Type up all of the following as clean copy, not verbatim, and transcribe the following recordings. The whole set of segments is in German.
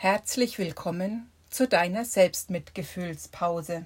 Herzlich willkommen zu deiner Selbstmitgefühlspause.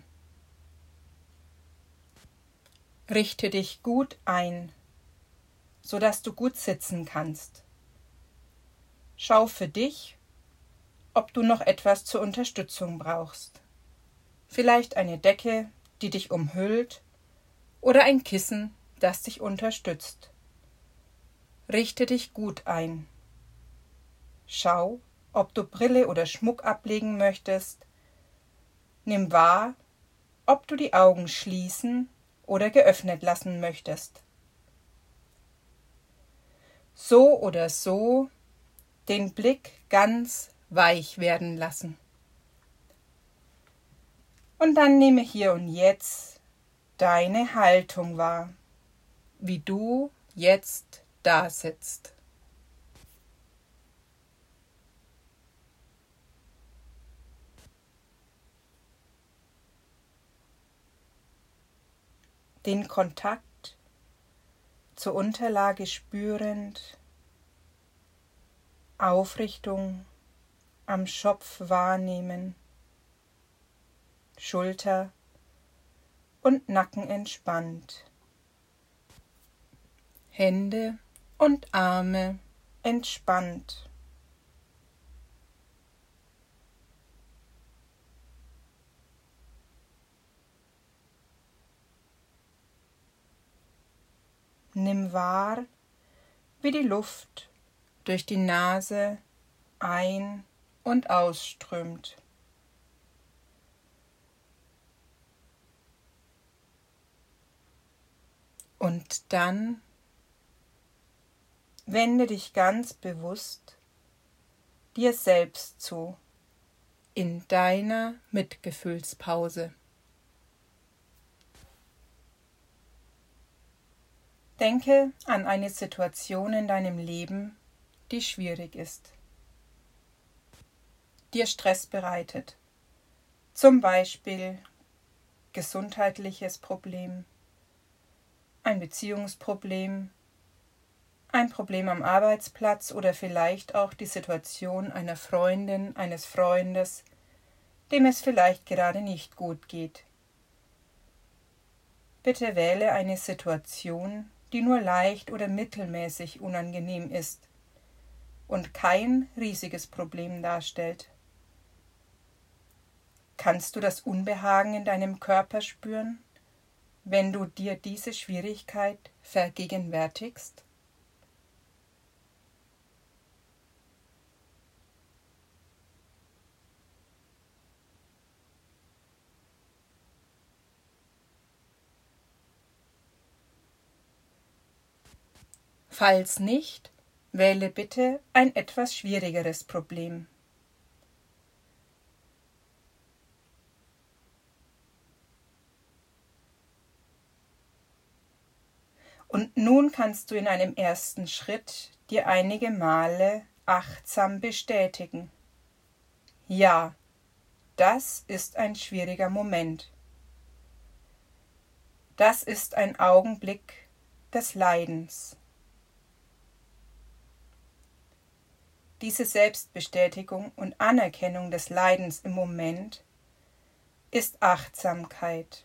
Richte dich gut ein, sodass du gut sitzen kannst. Schau für dich, ob du noch etwas zur Unterstützung brauchst. Vielleicht eine Decke, die dich umhüllt, oder ein Kissen, das dich unterstützt. Richte dich gut ein. Schau, ob du Brille oder Schmuck ablegen möchtest. Nimm wahr, ob du die Augen schließen oder geöffnet lassen möchtest. So oder so den Blick ganz weich werden lassen. Und dann nehme hier und jetzt deine Haltung wahr, wie du jetzt da sitzt. Den Kontakt zur Unterlage spürend, Aufrichtung am Schopf wahrnehmen, Schulter und Nacken entspannt, Hände und Arme entspannt. Nimm wahr, wie die Luft durch die Nase ein- und ausströmt. Und dann wende dich ganz bewusst dir selbst zu, in deiner Mitgefühlspause. Denke an eine Situation in deinem Leben, die schwierig ist, dir Stress bereitet. Zum Beispiel gesundheitliches Problem, ein Beziehungsproblem, ein Problem am Arbeitsplatz oder vielleicht auch die Situation einer Freundin, eines Freundes, dem es vielleicht gerade nicht gut geht. Bitte wähle eine Situation, die nur leicht oder mittelmäßig unangenehm ist und kein riesiges Problem darstellt. Kannst du das Unbehagen in deinem Körper spüren, wenn du dir diese Schwierigkeit vergegenwärtigst? Falls nicht, wähle bitte ein etwas schwierigeres Problem. Und nun kannst du in einem ersten Schritt dir einige Male achtsam bestätigen: Ja, das ist ein schwieriger Moment. Das ist ein Augenblick des Leidens. Diese Selbstbestätigung und Anerkennung des Leidens im Moment ist Achtsamkeit.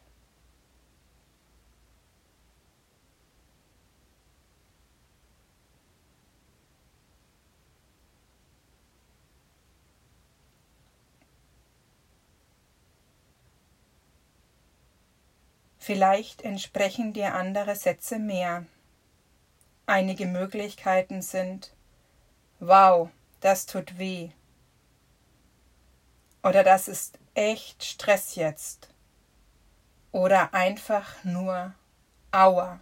Vielleicht entsprechen dir andere Sätze mehr. Einige Möglichkeiten sind: Wow, das tut weh. Oder das ist echt Stress jetzt. Oder einfach nur Aua.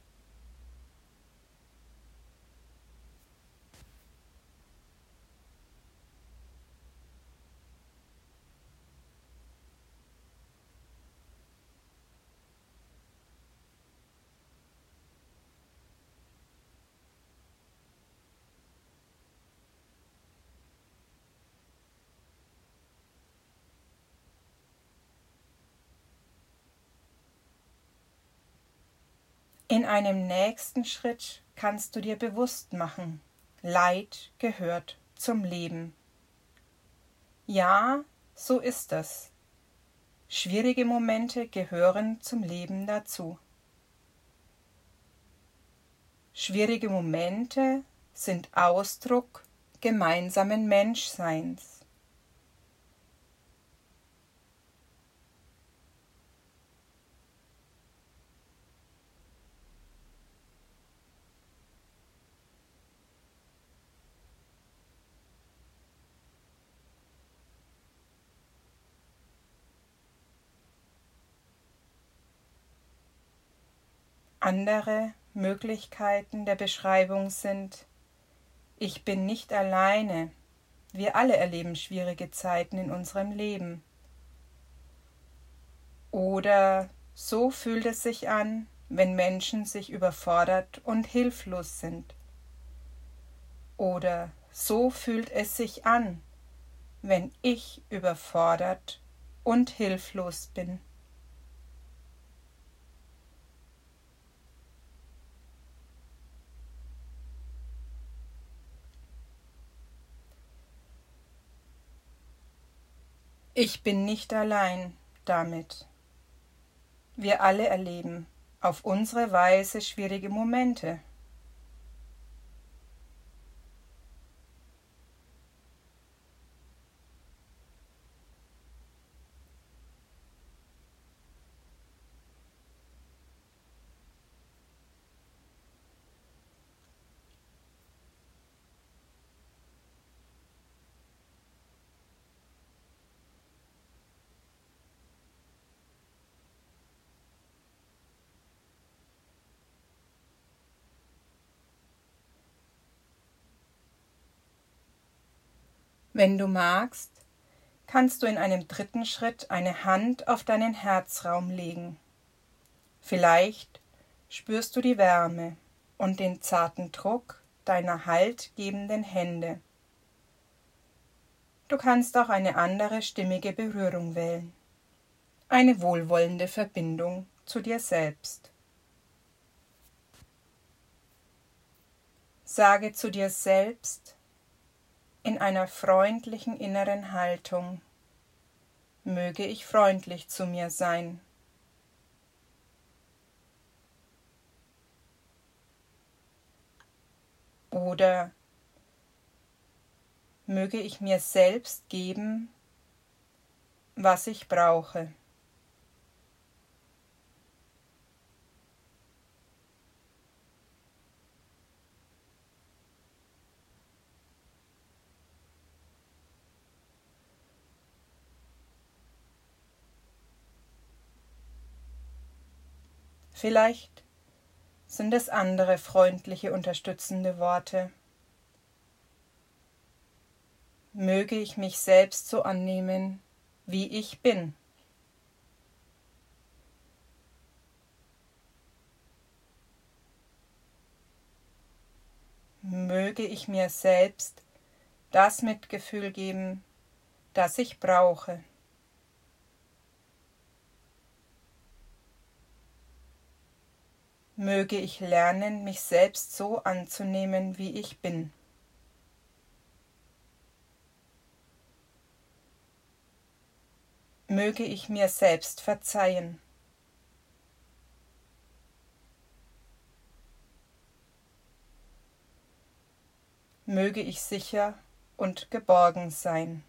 In einem nächsten Schritt kannst du dir bewusst machen: Leid gehört zum Leben. Ja, so ist es. Schwierige Momente gehören zum Leben dazu. Schwierige Momente sind Ausdruck gemeinsamen Menschseins. Andere Möglichkeiten der Beschreibung sind: Ich bin nicht alleine. Wir alle erleben schwierige Zeiten in unserem Leben. Oder so fühlt es sich an, wenn Menschen sich überfordert und hilflos sind. Oder so fühlt es sich an, wenn ich überfordert und hilflos bin. Ich bin nicht allein damit. Wir alle erleben auf unsere Weise schwierige Momente. Wenn du magst, kannst du in einem dritten Schritt eine Hand auf deinen Herzraum legen. Vielleicht spürst du die Wärme und den zarten Druck deiner haltgebenden Hände. Du kannst auch eine andere stimmige Berührung wählen, eine wohlwollende Verbindung zu dir selbst. Sage zu dir selbst in einer freundlichen inneren Haltung: Möge ich freundlich zu mir sein. Oder möge ich mir selbst geben, was ich brauche. Vielleicht sind es andere freundliche, unterstützende Worte. Möge ich mich selbst so annehmen, wie ich bin. Möge ich mir selbst das Mitgefühl geben, das ich brauche. Möge ich lernen, mich selbst so anzunehmen, wie ich bin. Möge ich mir selbst verzeihen. Möge ich sicher und geborgen sein.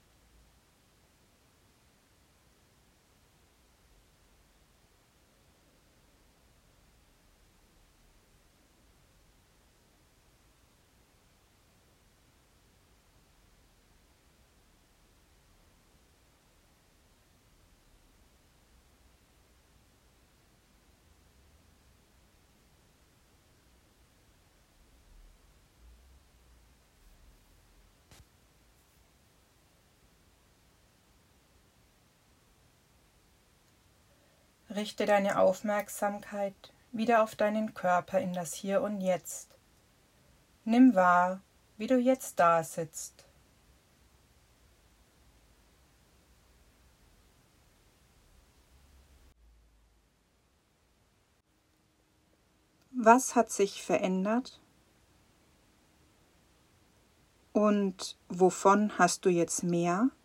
Richte deine Aufmerksamkeit wieder auf deinen Körper in das Hier und Jetzt. Nimm wahr, wie du jetzt da sitzt. Was hat sich verändert? Und wovon hast du jetzt mehr?